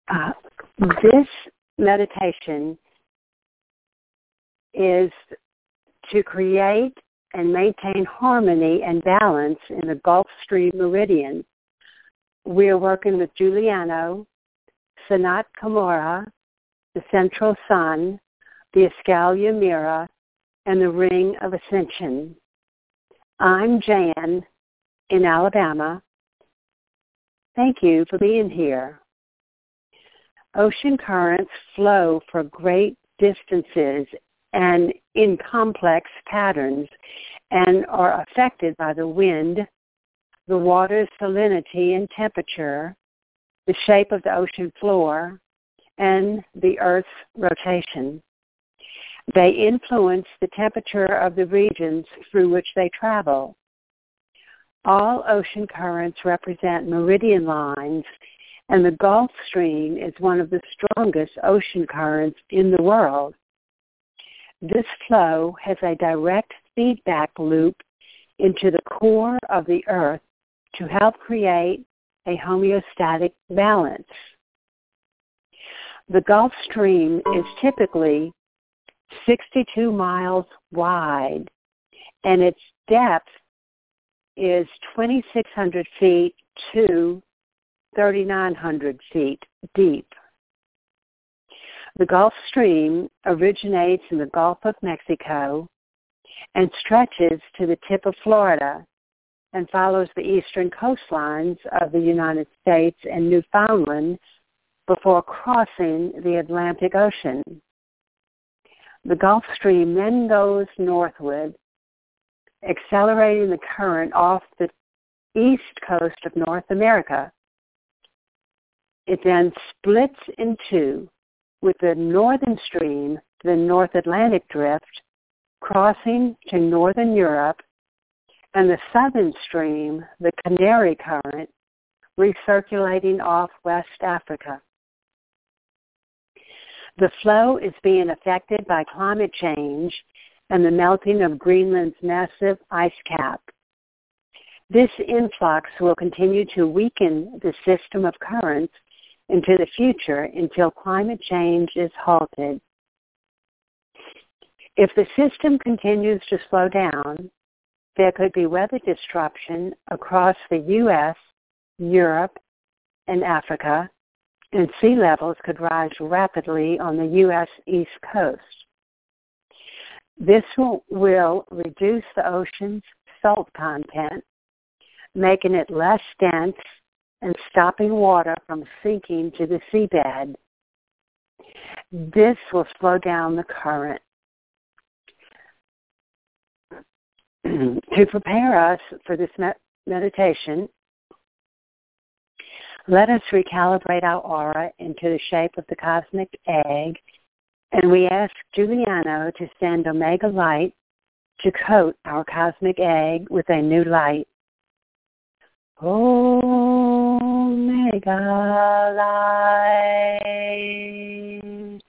This meditation is to create and maintain harmony and balance in the Gulf Stream meridian. We are working with Giuliano, Sanat Kumara, the Central Sun, the Escalio Mira, and the Ring of Ascension. I'm Jan in Alabama. Thank you for being here. Ocean currents flow for great distances and in complex patterns and are affected by the wind, the water's salinity and temperature, the shape of the ocean floor, and the Earth's rotation. They influence the temperature of the regions through which they travel. All ocean currents represent meridian lines, and the Gulf Stream is one of the strongest ocean currents in the world. This flow has a direct feedback loop into the core of the Earth to help create a homeostatic balance. The Gulf Stream is typically 62 miles wide, and its depth is 2,600 feet to 3,900 feet deep. The Gulf Stream originates in the Gulf of Mexico and stretches to the tip of Florida and follows the eastern coastlines of the United States and Newfoundland before crossing the Atlantic Ocean. The Gulf Stream then goes northward, accelerating the current off the east coast of North America. It then splits in two, with the northern stream, the North Atlantic Drift, crossing to northern Europe, and the southern stream, the Canary Current, recirculating off West Africa. The flow is being affected by climate change and the melting of Greenland's massive ice cap. This influx will continue to weaken the system of currents into the future until climate change is halted. If the system continues to slow down, there could be weather disruption across the U.S., Europe, and Africa, and sea levels could rise rapidly on the U.S. East Coast. This will reduce the ocean's salt content, making it less dense and stopping water from sinking to the seabed. This will slow down the current. To prepare us for this meditation, let us recalibrate our aura into the shape of the cosmic egg, and we ask Giuliano to send Omega Light to coat our cosmic egg with a new light. Omega Light.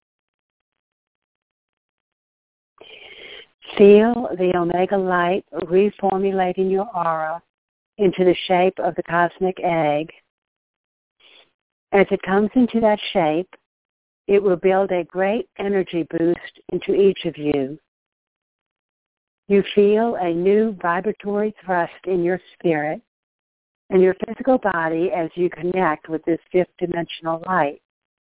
Feel the Omega Light reformulating your aura into the shape of the cosmic egg. As it comes into that shape, it will build a great energy boost into each of you. You feel a new vibratory thrust in your spirit and your physical body as you connect with this fifth dimensional light.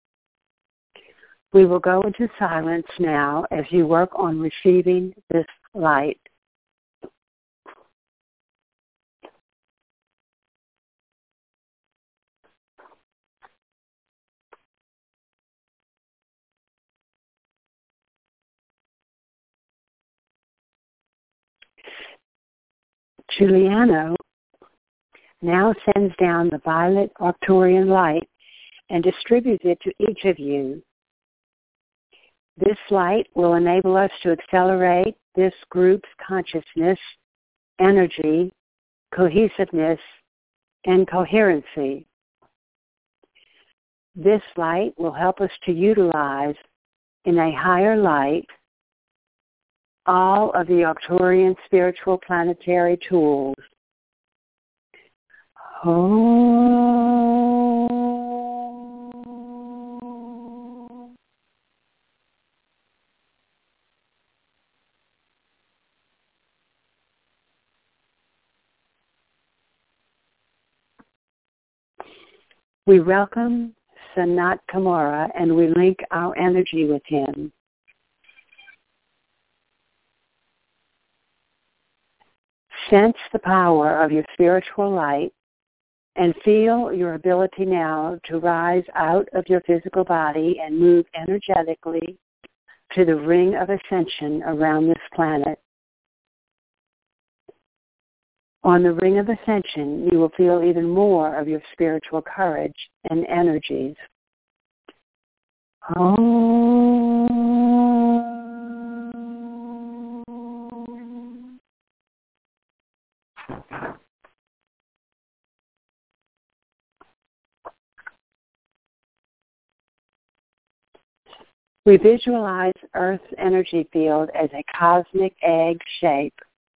We will go into silence now as you work on receiving this light. Giuliano now sends down the violet Arcturian light and distributes it to each of you. This light will enable us to accelerate this group's consciousness, energy, cohesiveness, and coherency. This light will help us to utilize in a higher light all of the Arcturian spiritual planetary tools. Om. We welcome Sanat Kumara and we link our energy with him. Sense the power of your spiritual light and feel your ability now to rise out of your physical body and move energetically to the ring of ascension around this planet. On the ring of ascension, you will feel even more of your spiritual courage and energies. We visualize Earth's energy field as a cosmic egg shape.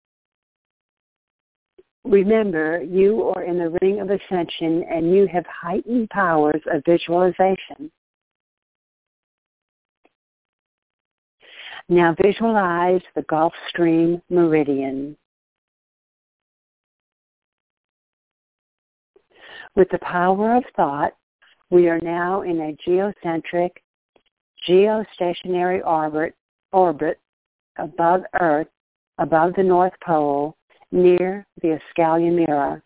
Remember, you are in the ring of ascension and you have heightened powers of visualization. Now visualize the Gulf Stream meridian. With the power of thought, we are now in a geocentric, geostationary orbit above Earth, above the North Pole, near the Escalion Mirror.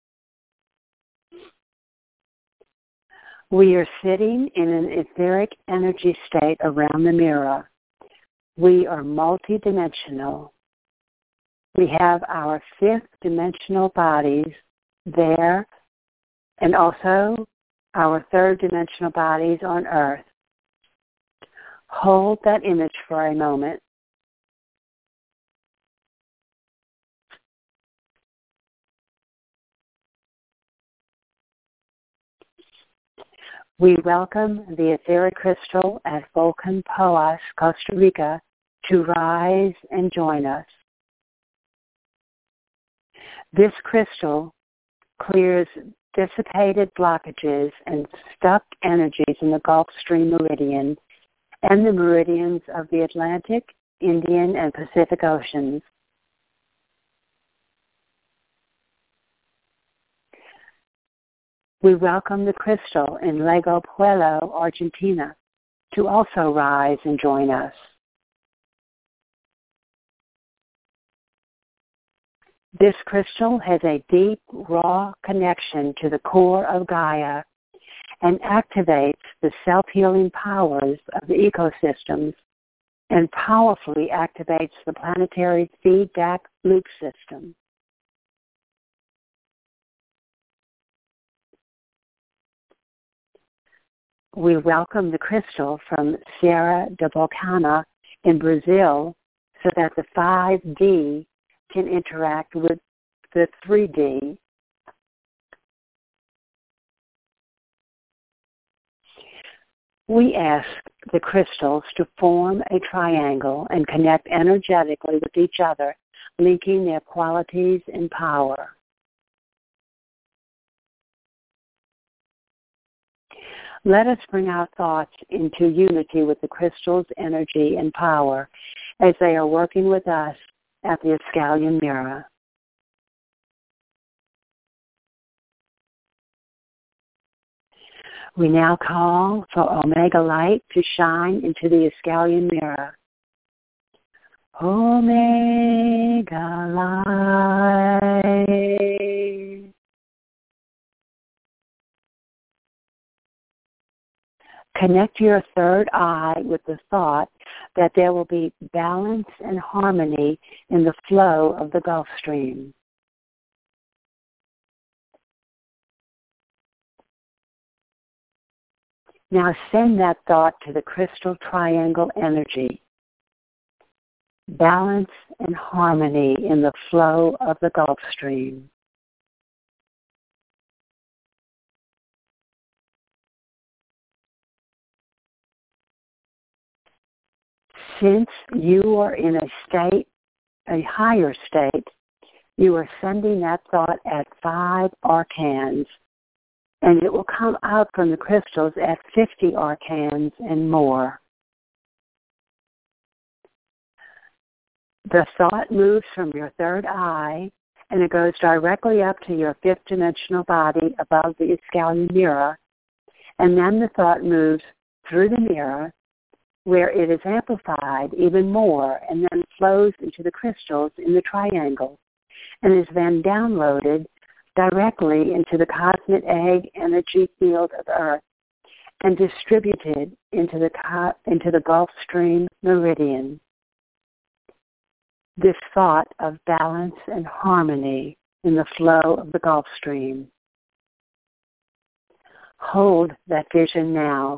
We are sitting in an etheric energy state around the mirror. We are multidimensional. We have our fifth dimensional bodies there and also our third dimensional bodies on Earth. Hold that image for a moment. We welcome the etheric crystal at Volcan Poas, Costa Rica, to rise and join us. This crystal clears dissipated blockages and stuck energies in the Gulf Stream meridian and the meridians of the Atlantic, Indian, and Pacific Oceans. We welcome the crystal in Lago Puelo, Argentina, to also rise and join us. This crystal has a deep, raw connection to the core of Gaia and activates the self-healing powers of the ecosystems and powerfully activates the planetary feedback loop system. We welcome the crystal from Serra da Bocaina in Brazil so that the 5D can interact with the 3D. We ask the crystals to form a triangle and connect energetically with each other, linking their qualities and power. Let us bring our thoughts into unity with the crystal's energy and power as they are working with us at the Escalion Mirror. We now call for Omega Light to shine into the Escalion Mirror. Omega Light. Connect your third eye with the thought that there will be balance and harmony in the flow of the Gulf Stream. Now send that thought to the crystal triangle energy. Balance and harmony in the flow of the Gulf Stream. Since you are in a higher state, you are sending that thought at 5 arcans, and it will come out from the crystals at 50 arcans and more. The thought moves from your third eye, and it goes directly up to your fifth dimensional body above the Escalion Mirror And then the thought moves through the mirror where it is amplified even more and then flows into the crystals in the triangle and is then downloaded directly into the cosmic egg energy field of Earth and distributed into the Gulf Stream meridian. This thought of balance and harmony in the flow of the Gulf Stream. Hold that vision now.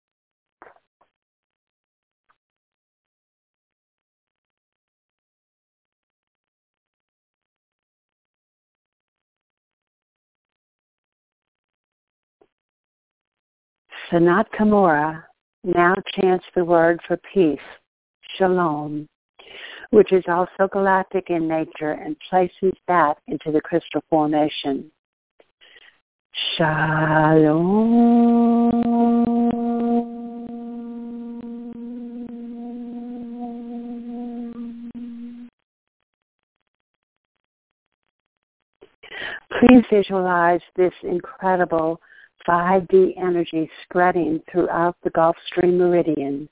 Sanat Kumara now chants the word for peace, shalom, which is also galactic in nature and places that into the crystal formation. Shalom. Please visualize this incredible 5D energy spreading throughout the Gulf Stream meridian.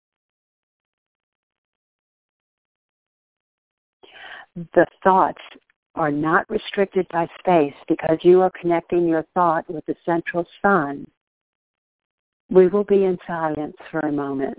The thoughts are not restricted by space because you are connecting your thought with the central sun. We will be in silence for a moment.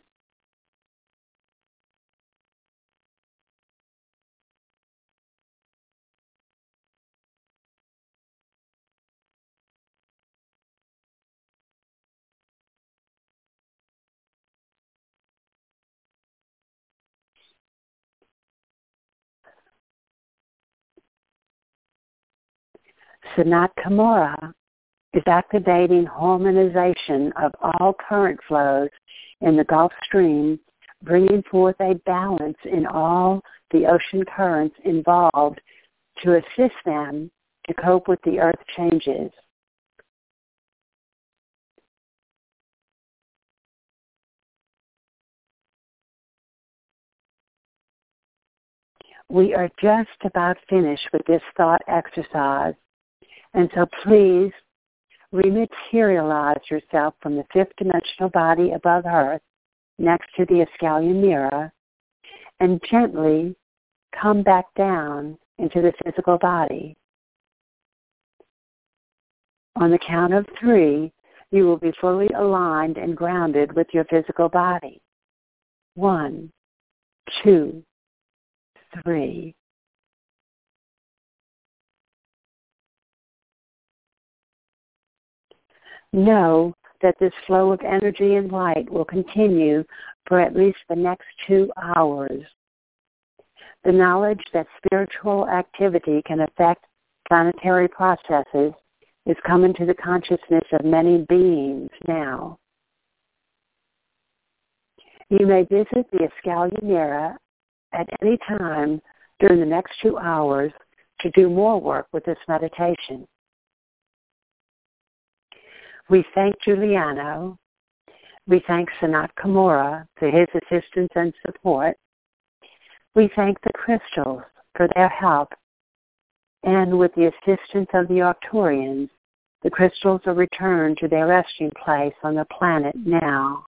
Sanat Kumara is activating harmonization of all current flows in the Gulf Stream, bringing forth a balance in all the ocean currents involved to assist them to cope with the earth changes. We are just about finished with this thought exercise. And so please rematerialize yourself from the fifth dimensional body above Earth next to the Iskalian mirror and gently come back down into the physical body. On the count of 3, you will be fully aligned and grounded with your physical body. 1, 2, 3. Know that this flow of energy and light will continue for at least the next 2 hours. The knowledge that spiritual activity can affect planetary processes is coming to the consciousness of many beings now. You may visit the Iskalian mirror at any time during the next 2 hours to do more work with this meditation. We thank Giuliano. We thank Sanat Kumara for his assistance and support. We thank the crystals for their help. And with the assistance of the Arcturians, the crystals are returned to their resting place on the planet now.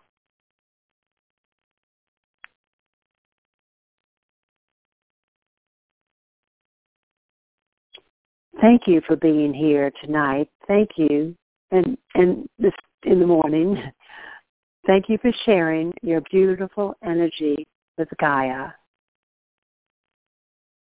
Thank you for being here tonight. Thank you. And this in the morning. Thank you for sharing your beautiful energy with Gaia.